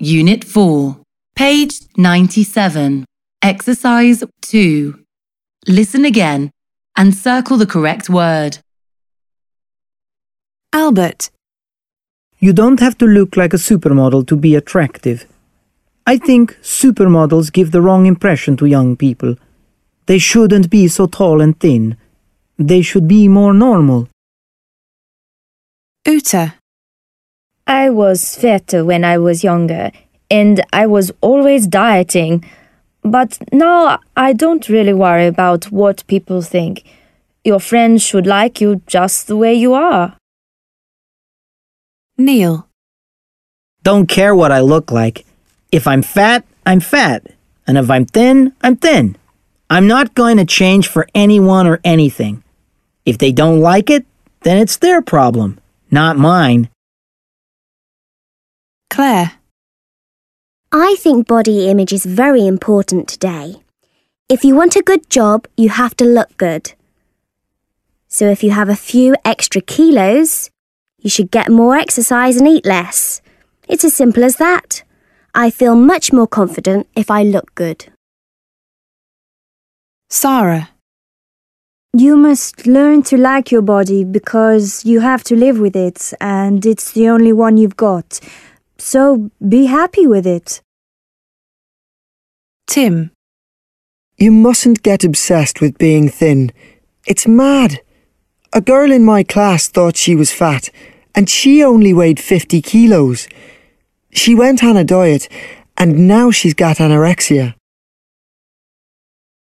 Unit 4, page 97. Exercise 2. Listen again and circle the correct word. Albert, You don't have to look like a supermodel to be attractive. I think supermodels give the wrong impression to young people. They shouldn't be so tall and thin. They should be more normal. Uta, I was fatter when I was younger, and I was always dieting. But now I don't really worry about what people think. Your friends should like you just the way you are. Neil, Don't care what I look like. If I'm fat, I'm fat. And if I'm thin, I'm thin. I'm not going to change for anyone or anything. If they don't like it, then it's their problem, not mine. Claire, I think body image is very important today. If you want a good job, you have to look good. So if you have a few extra kilos, you should get more exercise and eat less. It's as simple as that. I feel much more confident if I look good. Sarah, You must learn to like your body because you have to live with it and it's the only one you've got. So be happy with it. Tim, You mustn't get obsessed with being thin. It's mad. A girl in my class thought she was fat, and she only weighed 50 kilos. She went on a diet, and now she's got anorexia.